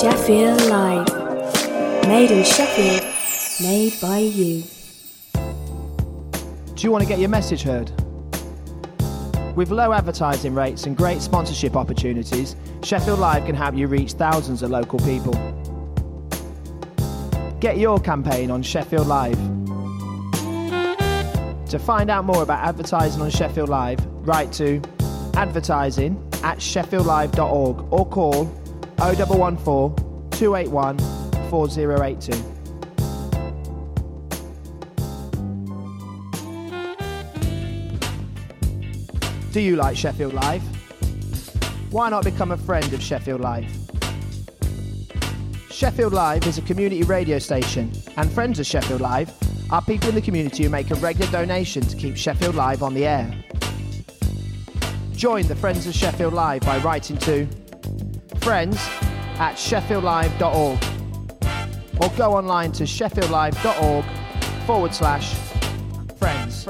Sheffield Live. Made in Sheffield, made by you. Do you want to get your message heard? With low advertising rates and great sponsorship opportunities, Sheffield Live can help you reach thousands of local people. Get your campaign on Sheffield Live. To find out more about advertising on Sheffield Live, write to advertising@sheffieldlive.org or call 0114 281 4082. Do you like Sheffield Live? Why not become a friend of Sheffield Live? Sheffield Live is a community radio station, and friends of Sheffield Live are people in the community who make a regular donation to keep Sheffield Live on the air. Join the Friends of Sheffield Live by writing to friends@sheffieldlive.org or go online to sheffieldlive.org/friends.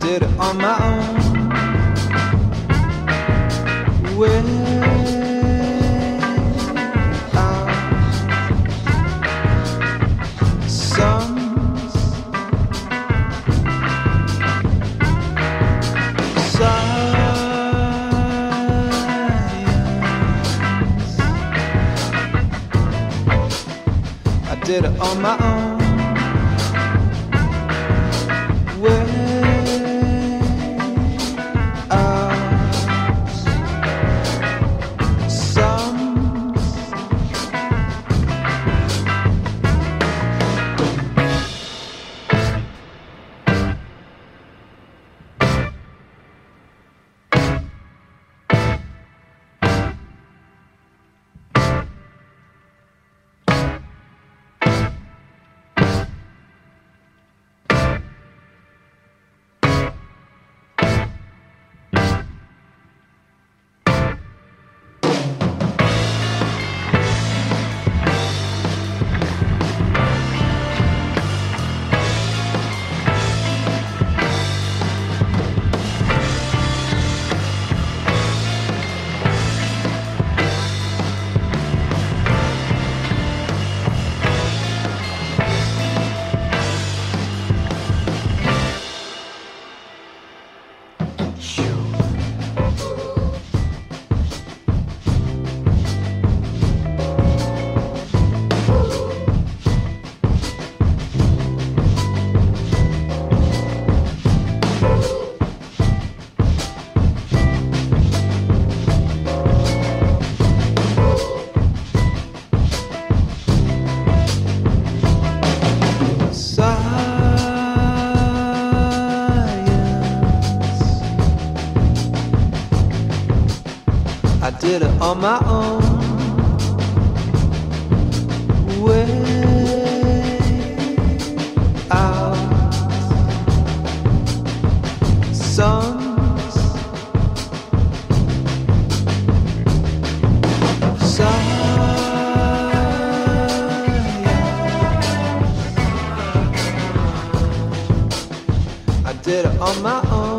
did it on my own. Did it on my own. I did it on my own. Without songs, I did it on my own.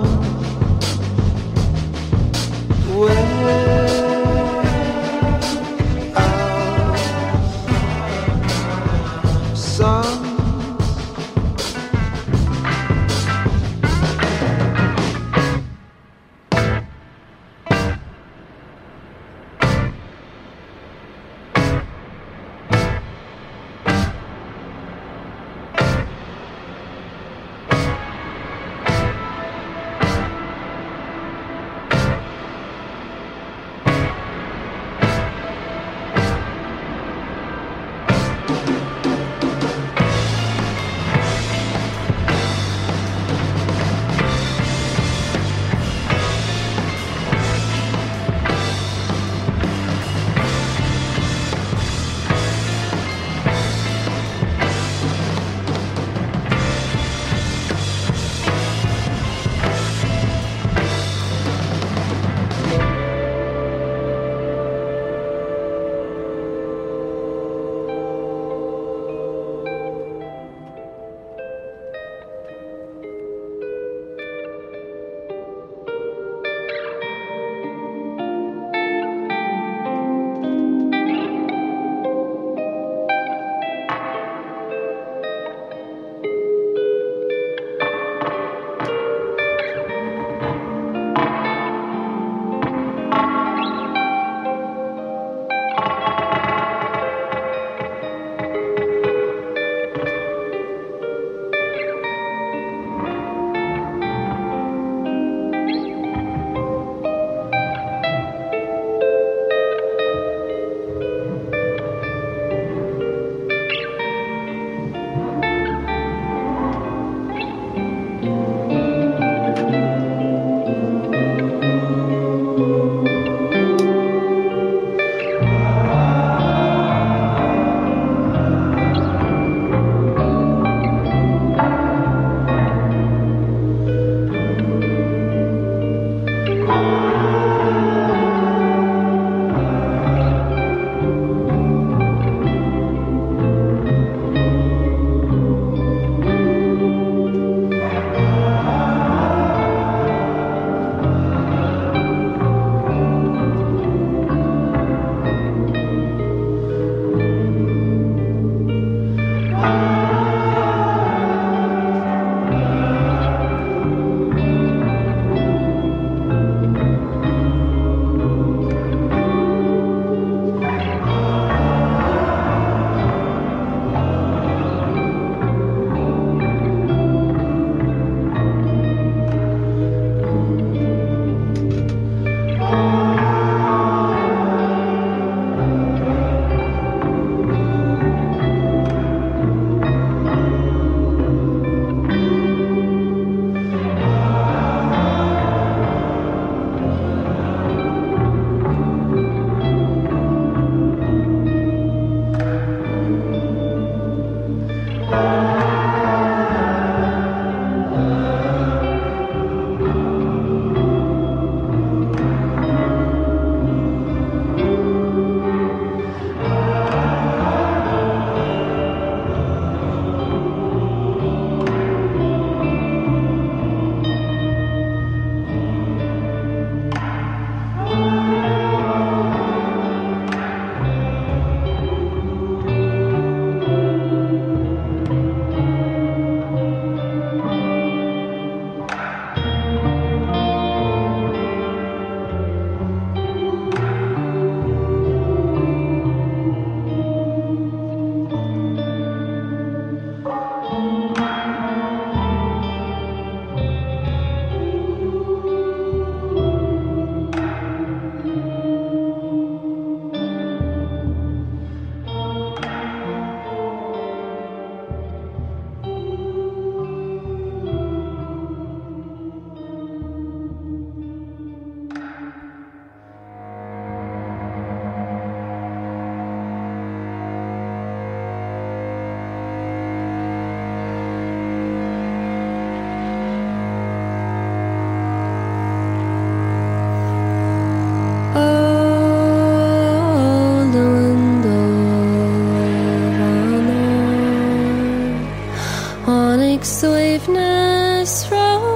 Tháinig suaimhneas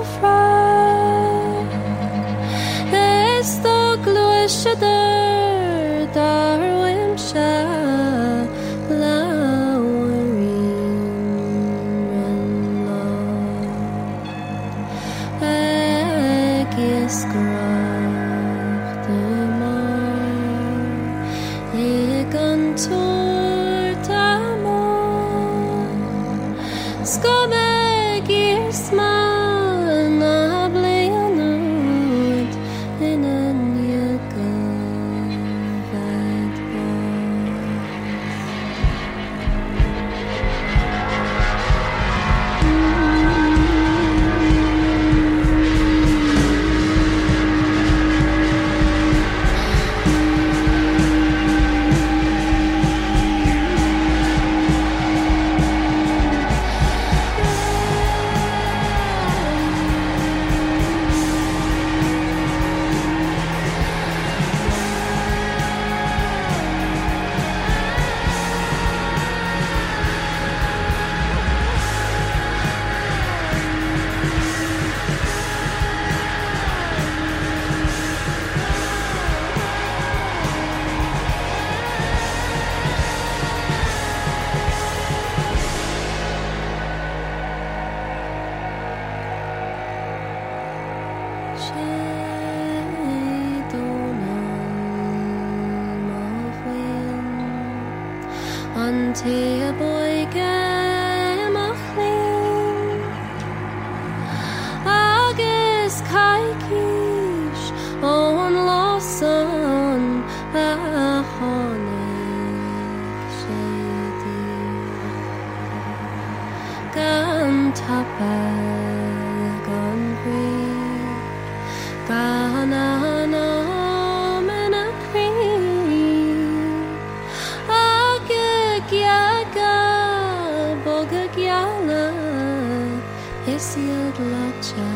róhrá is dó gluaiseadar darhaim se láhairín lá ag iascaireachta mar ag an tuairte Scomeg i'r smal na blianwyd yn ynigafed Ante a boige machlin agus caiiciis ón lásan a tháinig sé gan tapa gan brí gan anam in a boga gyala isiad lacha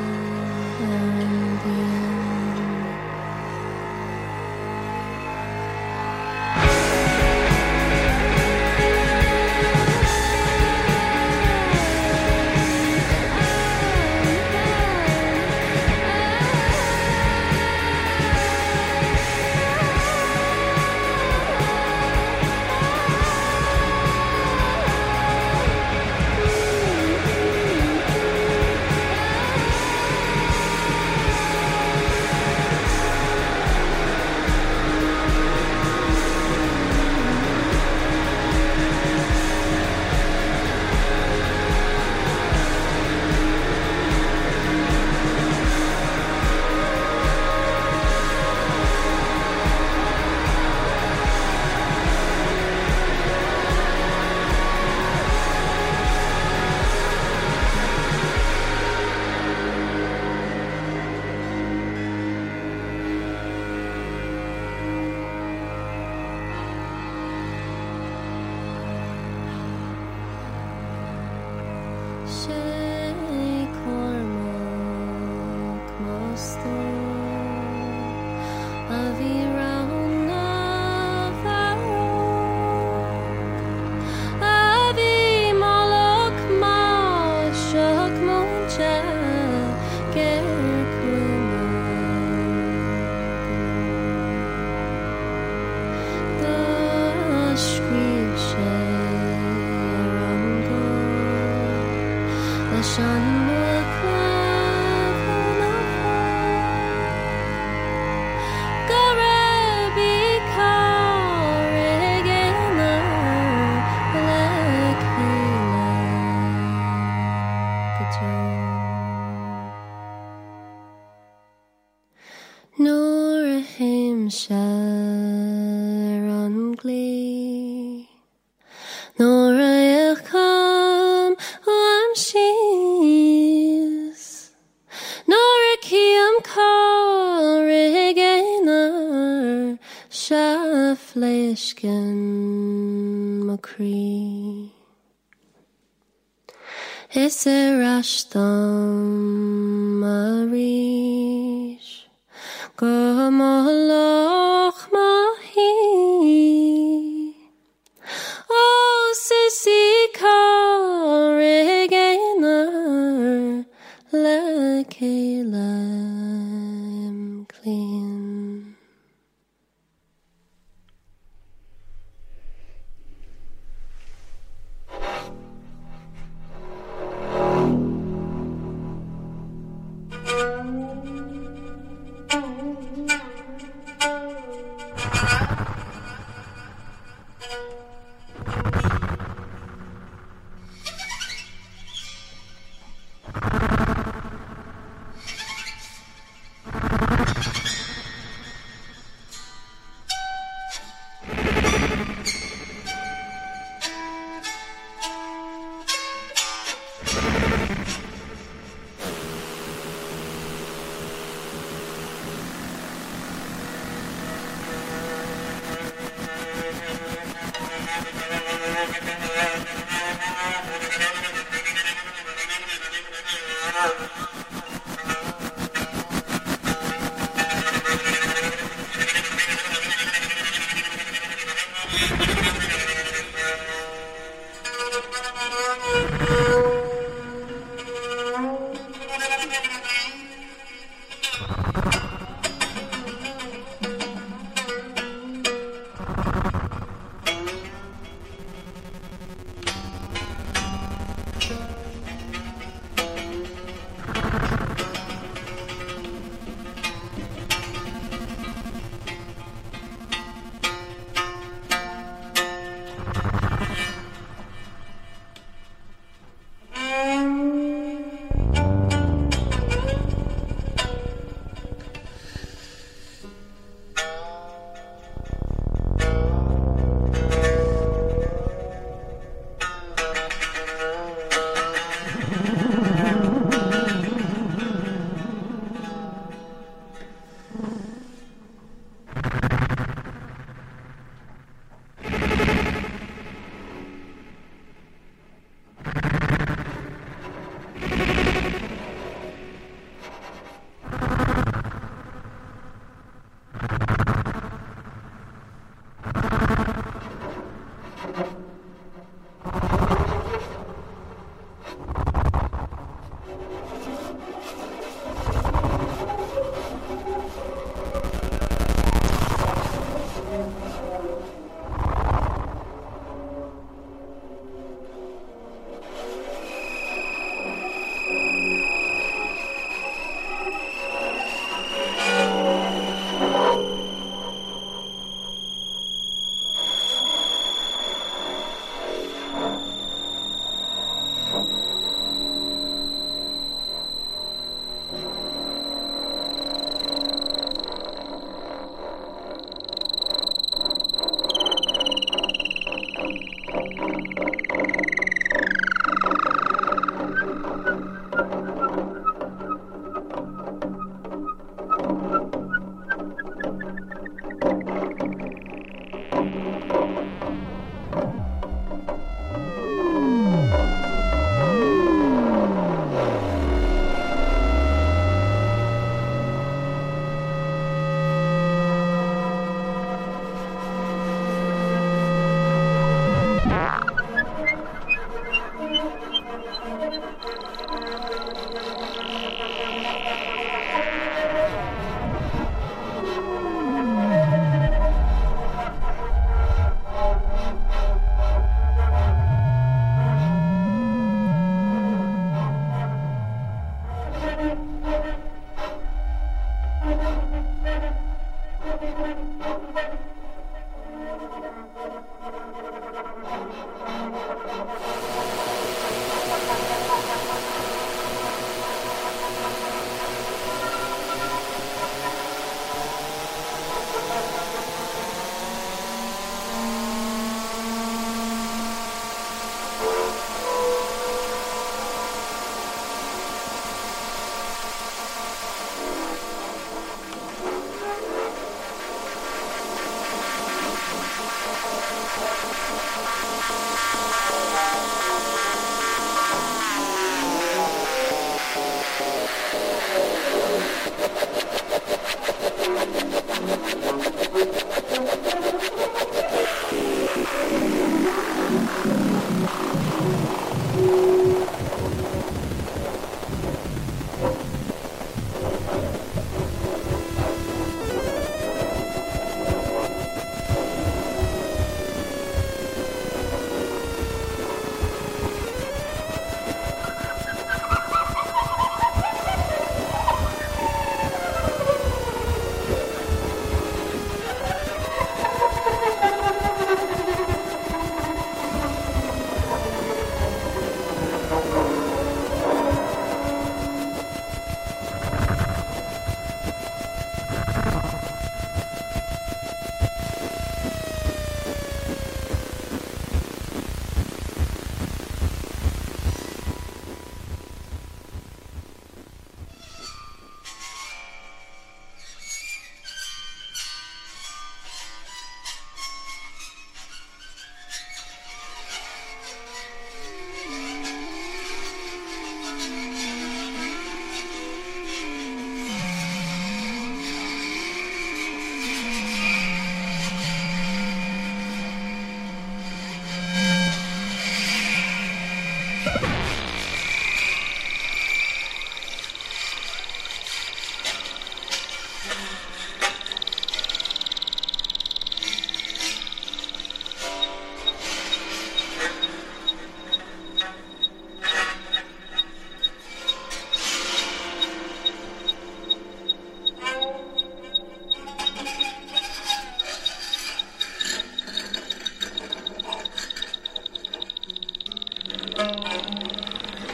Nor a himself on glee, nor a come am she's, nor a kiam car regainer, shafleshken macree. Is a rashtam marish, Gomoloch mahi. Oh, sissy carrig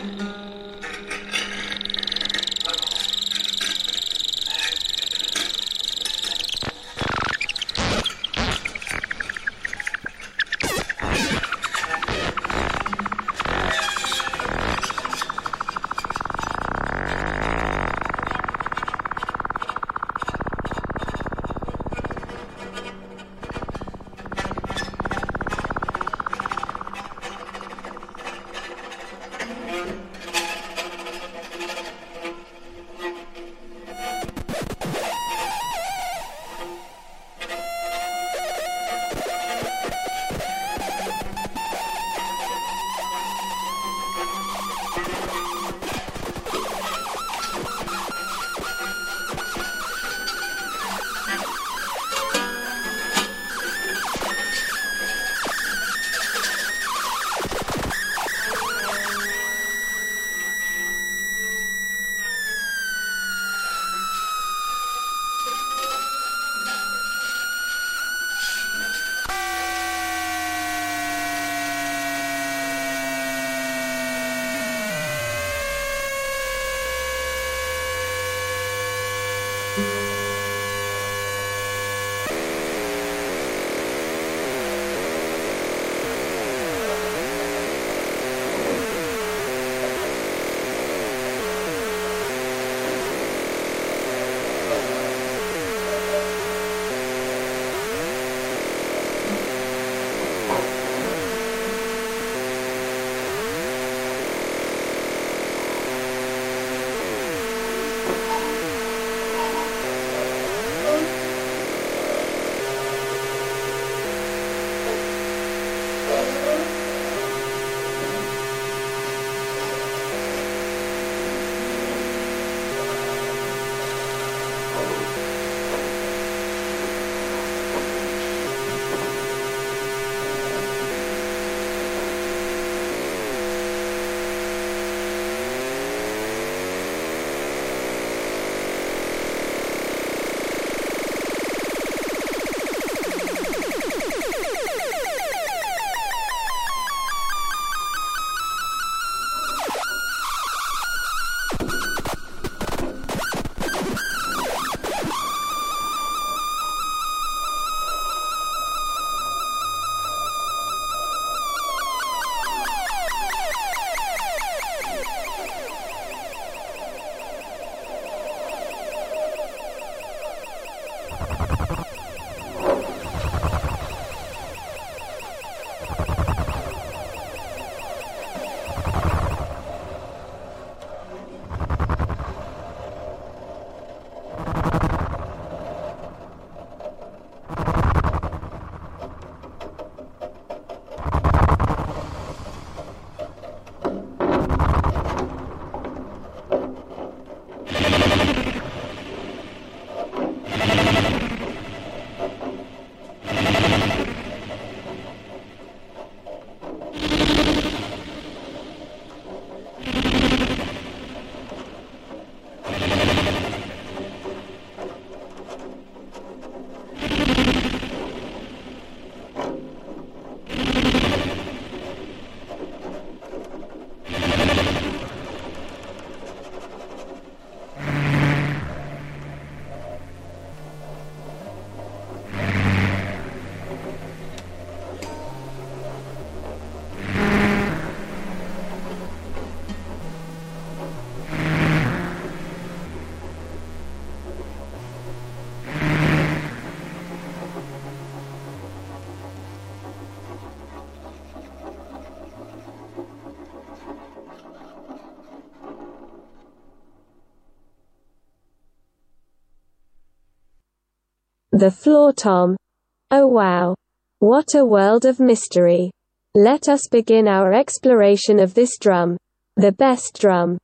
The floor tom. Oh wow! What a world of mystery. Let us begin our exploration of this drum. The best drum.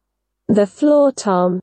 The floor tom.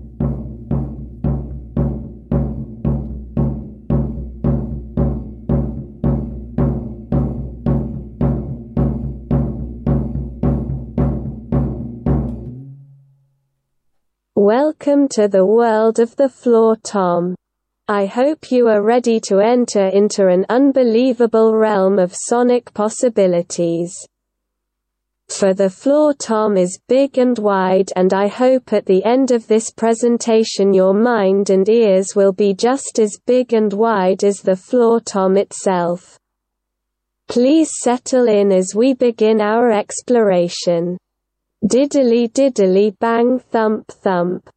Welcome to the world of the floor tom. I hope you are ready to enter into an unbelievable realm of sonic possibilities. For the floor tom is big and wide, and I hope at the end of this presentation your mind and ears will be just as big and wide as the floor tom itself. Please settle in as we begin our exploration. Diddly diddly bang thump thump.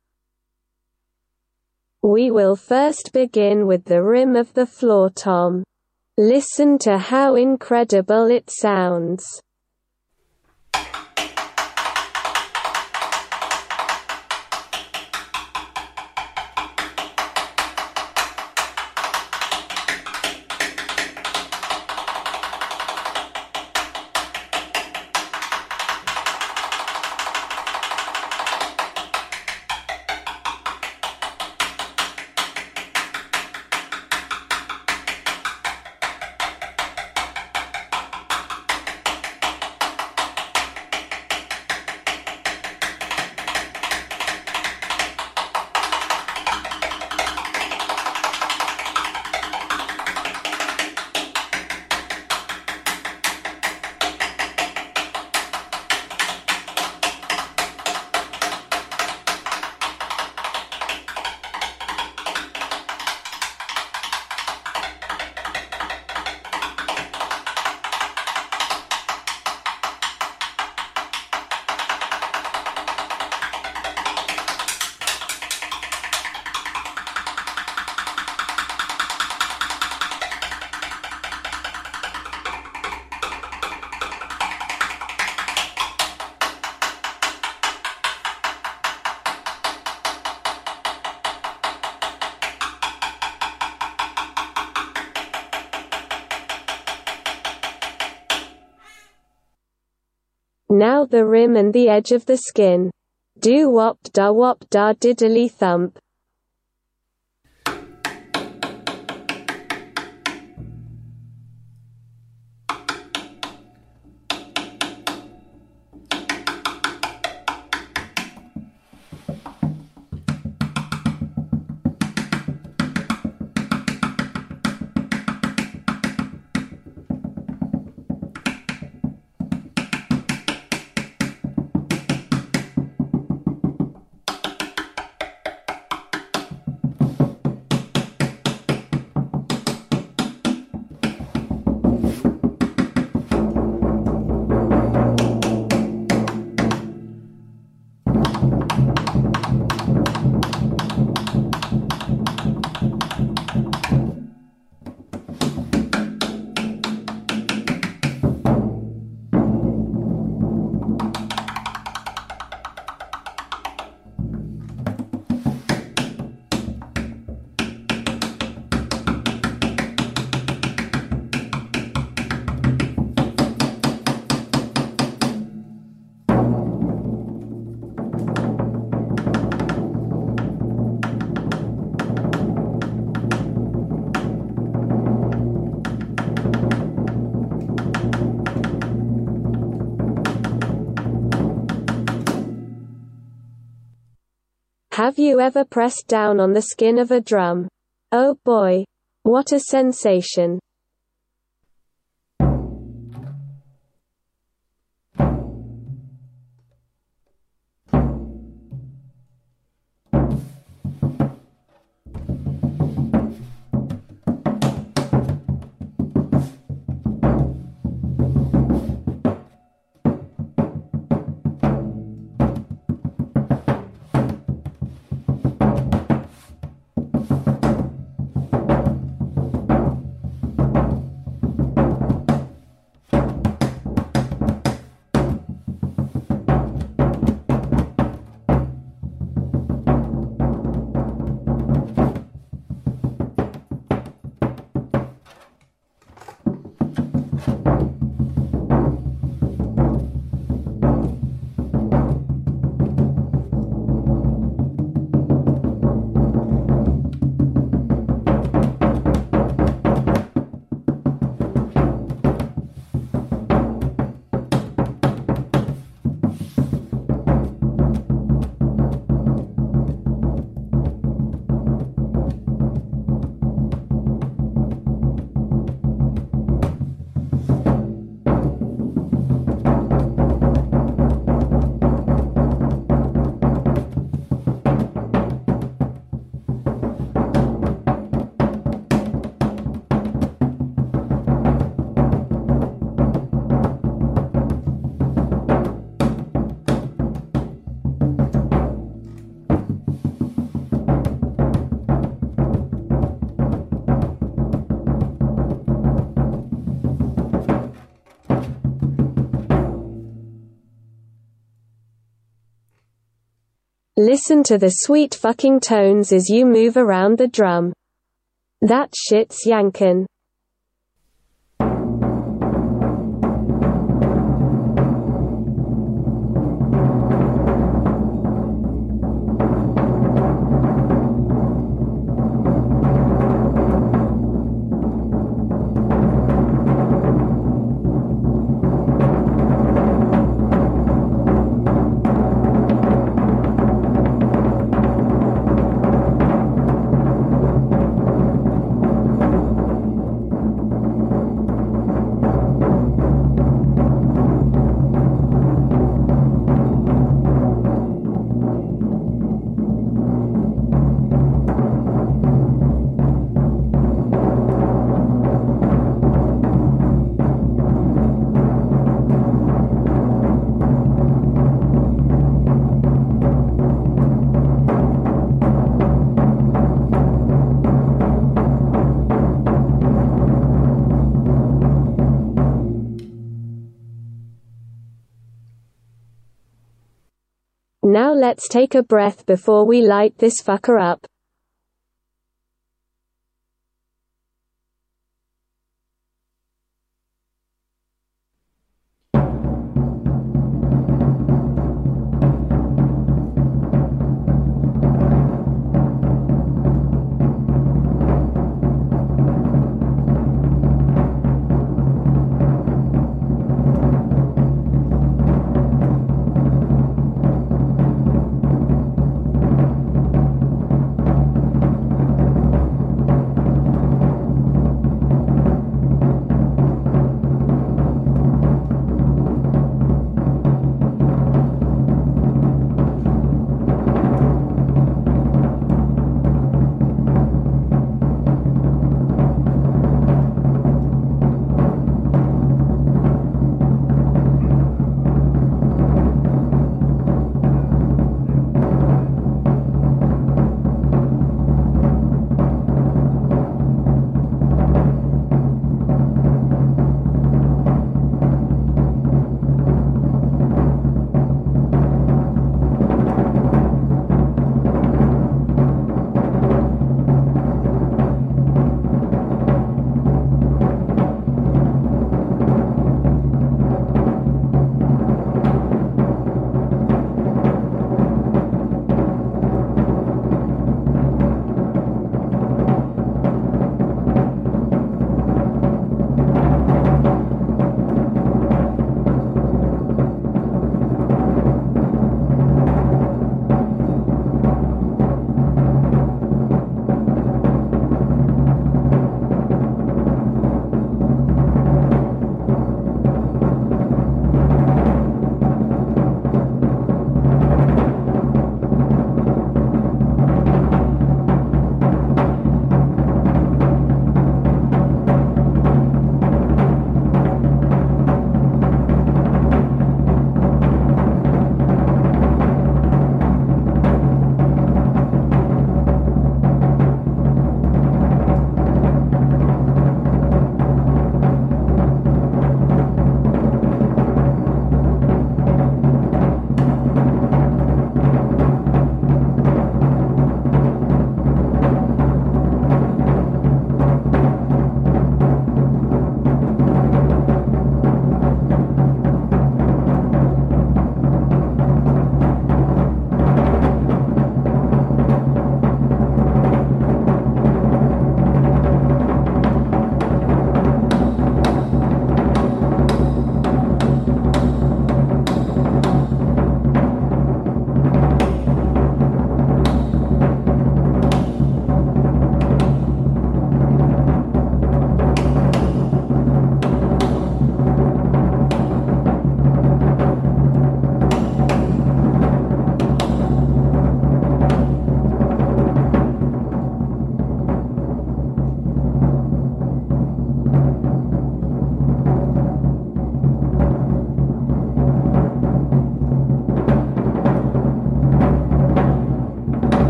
We will first begin with the rim of the floor tom. Listen to how incredible it sounds. Now the rim and the edge of the skin. Do wop da diddly thump. Have you ever pressed down on the skin of a drum? Oh boy! What a sensation! Listen to the sweet fucking tones as you move around the drum. That shit's yankin'. Now let's take a breath before we light this fucker up.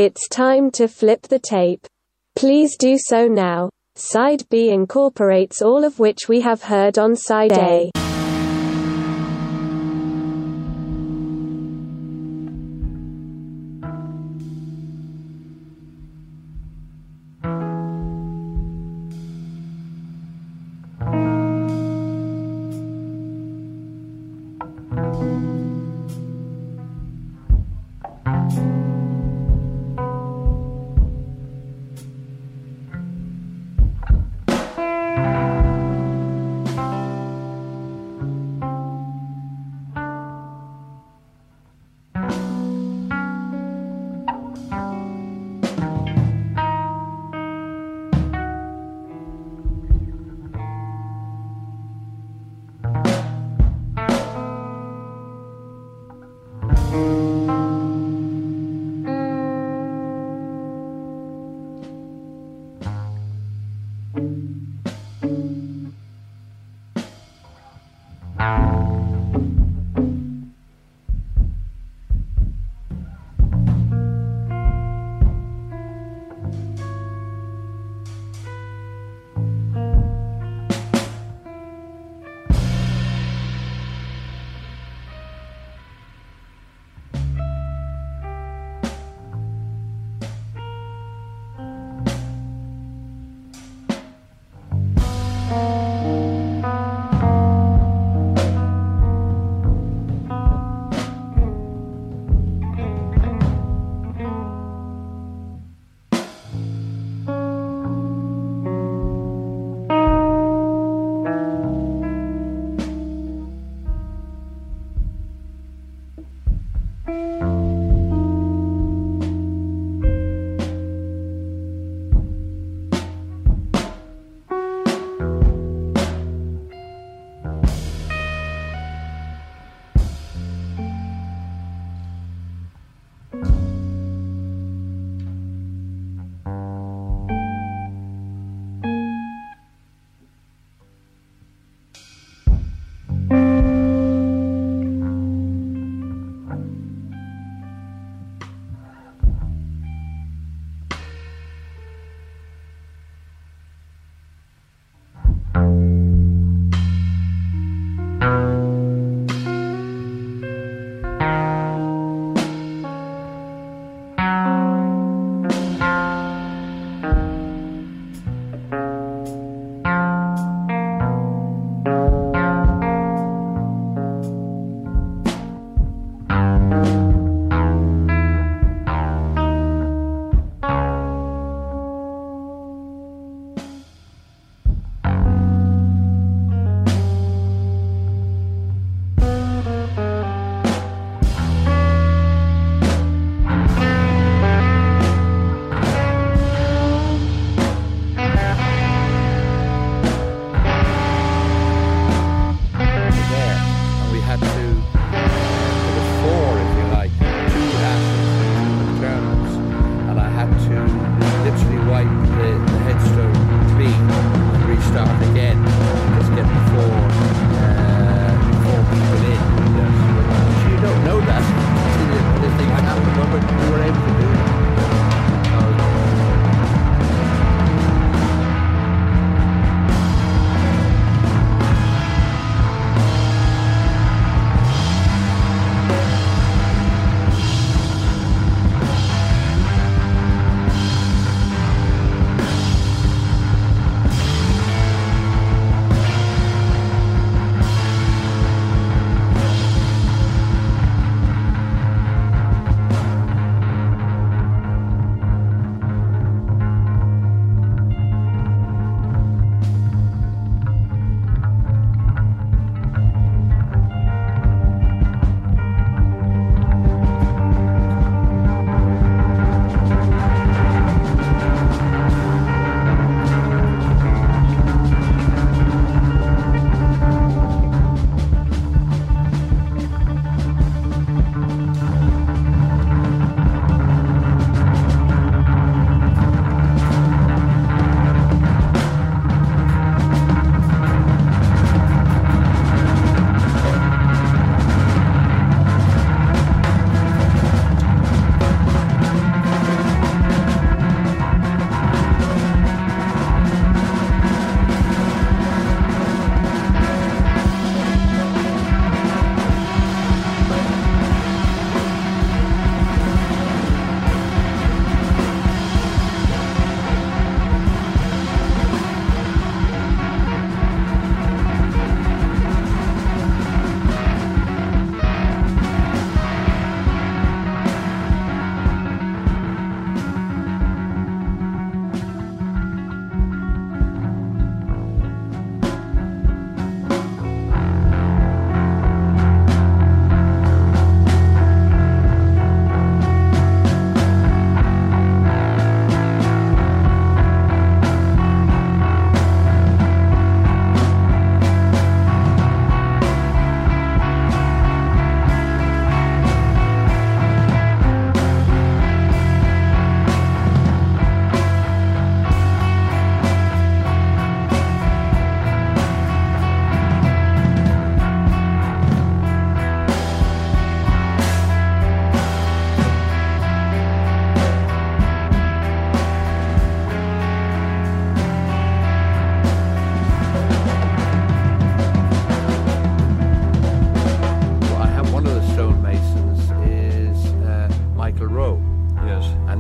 It's time to flip the tape. Please do so now. Side B incorporates all of which we have heard on Side A.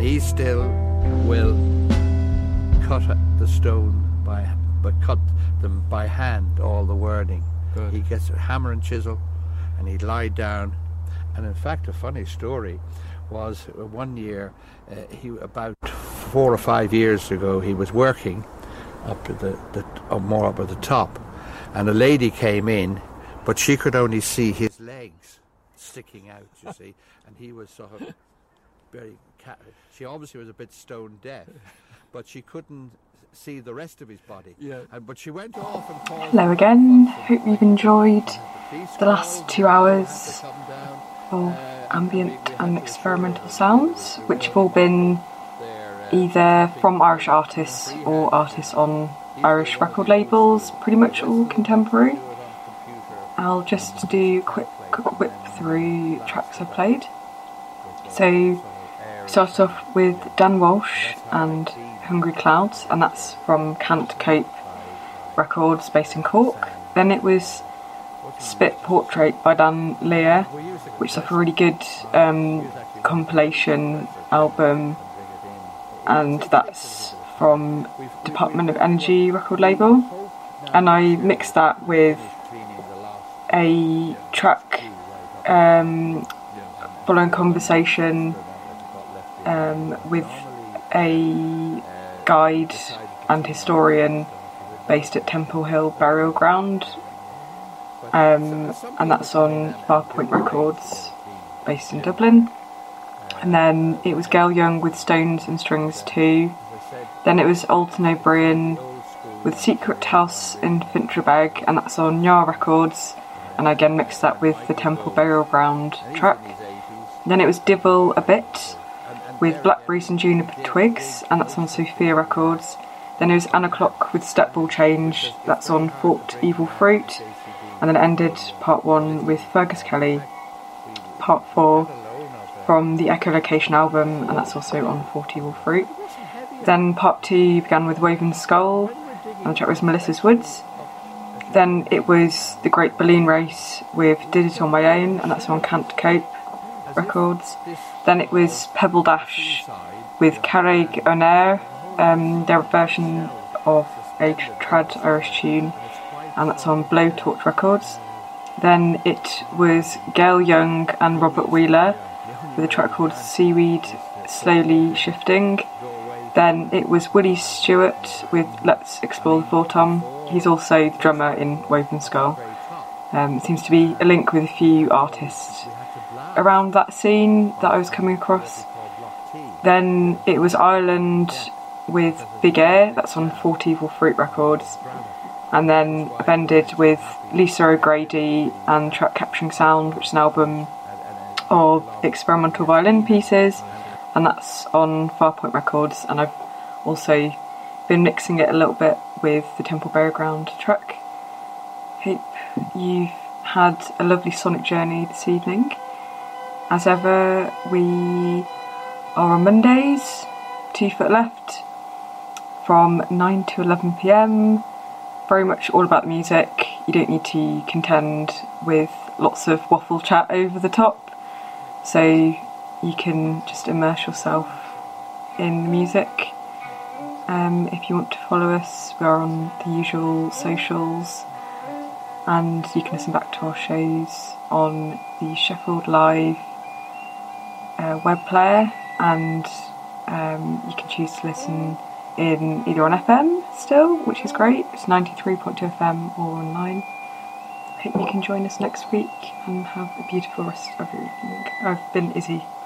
and he still will cut the stone but cut them by hand, all the wording. Good. He gets a hammer and chisel, and he'd lie down. And in fact, a funny story was one year, about 4 or 5 years ago, he was working up at more up at the top, and a lady came in, but she could only see his legs sticking out, you see, and he was sort of very. She obviously was a bit stone deaf, but she couldn't see the rest of his body. Yeah. But she went off and called. Hello again. Hope you've enjoyed the last 2 hours of ambient and experimental sounds, which have all been either from Irish artists or artists on Irish record labels, pretty much all contemporary. I'll just do a quick whip through tracks I played. So, started off with Dan Walsh and Hungry Clouds, and that's from Can't Cope Records based in Cork. Then it was Spit Portrait by Dan Lear, which is like a really good compilation album, and that's from Department of Energy record label. And I mixed that with a track following conversation with a guide and historian based at Temple Hill Burial Ground, and that's on Farpoint Records based in Dublin. And then it was Gail Young with Stones and Strings 2. Then it was Alton O'Brien with Secret House in Fintrabeg, and that's on Yar Records, and I again mixed that with the Temple Burial Ground track. Then it was Divil a Bit with Blackberries and Juniper Twigs, and that's on Sophia Records. Then it was Anna Clock with Stepball Change, that's on Fort Evil Fruit. And then it ended part 1 with Fergus Kelly, part 4 from the Echolocation album, and that's also on Fort Evil Fruit. Then part 2 began with Woven Skull, and the track was Melissa's Woods. Then it was The Great Balloon Race with Did It On My Own, and that's on Can't Cope Records. Then it was Pebble Dash with Carraig O'Nair, their version of a trad Irish tune, and that's on Blowtorch Records. Then it was Gail Young and Robert Wheeler with a track called Seaweed Slowly Shifting. Then it was Willie Stewart with Let's Explore the Fortom. He's also the drummer in Woven Skull. It seems to be a link with a few artists around that scene that I was coming across. Then it was Ireland with Big Air, that's on Fort Evil Fruit Records. And then I've ended with Lisa O'Grady and Track Capturing Sound, which is an album of experimental violin pieces, and that's on Farpoint Records. And I've also been mixing it a little bit with the Temple Burial Ground track. Hope you've had a lovely sonic journey this evening. As ever, we are on Mondays, 2 Foot Left, from 9 to 11 PM. Very much all about the music. You don't need to contend with lots of waffle chat over the top, so you can just immerse yourself in the music. If you want to follow us, we are on the usual socials, and you can listen back to our shows on the Sheffield Live web player, and you can choose to listen in either on FM still, which is great, it's 93.2 FM, or online. Hope you can join us next week and have a beautiful rest of your evening. I've been Izzy.